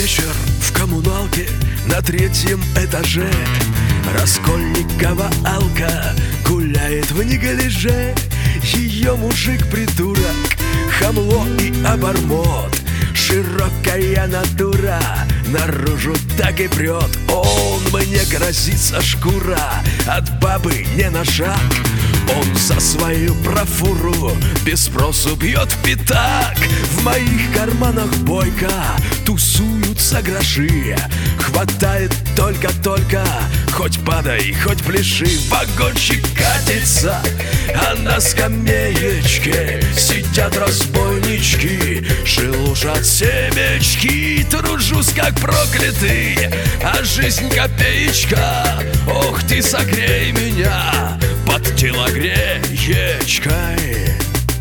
вечер в коммуналке на 3-м этаже. Раскольникова Алка гуляет в неглиже. Ее мужик-придурок, хамло и обормот. Широкая натура наружу так и прет. Он мне грозится шкура, от бабы не на шаг. Он за свою бравуру без спросу бьет в пятак. В моих карманах бойко тусуются гроши. Хватает только-только, хоть падай, хоть пляши. Вагончик катится, а на скамеечке сидят разбойнички, шелушат семечки. Тружусь как проклятый, а жизнь копеечка. Ох ты, согрей меня под телогреечкой.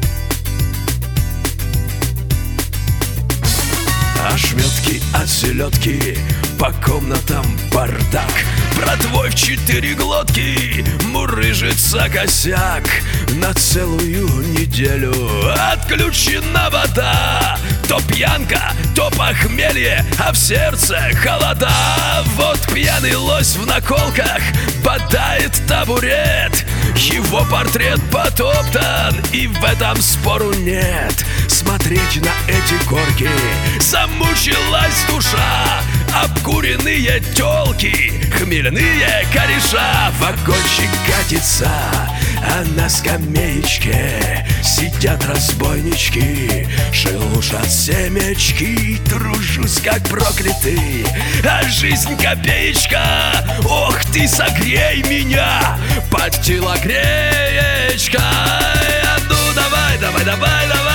Ошметки от селедки, по комнатам бардак. Про твой в 4 глотки мурыжится косяк. На целую неделю отключена вода. То пьянка, то похмелье, а в сердце холода. Вот пьяный лось в наколках бодает табурет. Его портрет потоптан, и в этом спору нет. Смотреть на эти горки замучилась душа. Обкуренные тёлки, хмельные кореша. Вагончик катится, а на скамеечке сидят разбойнички, шелушат семечки. Тружусь как проклятый, а жизнь копеечка. Ох ты, согрей меня под телогреечкой. А ну давай, давай, давай, давай.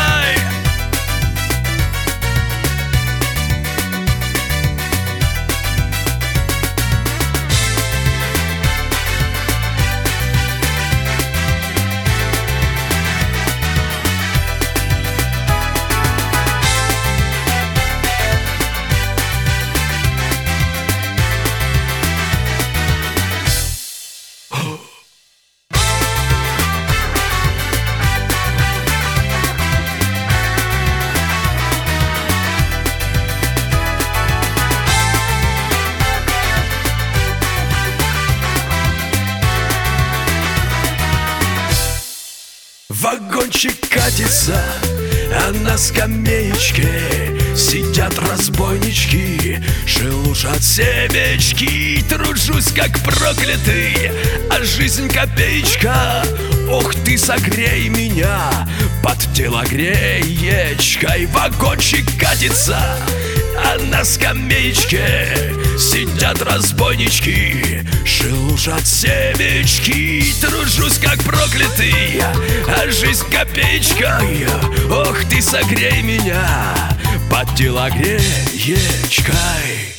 Вагончик катится, а на скамеечке сидят разбойнички, шелушат семечки. Тружусь как проклятый, а жизнь копеечка. Ох ты, согрей меня под телогреечкой. Вагончик катится, а на скамеечке сидят разбойнички, шелушат семечки. Тружусь как проклятый, а жизнь копеечкой. Ох ты, согрей меня под телогреечкой.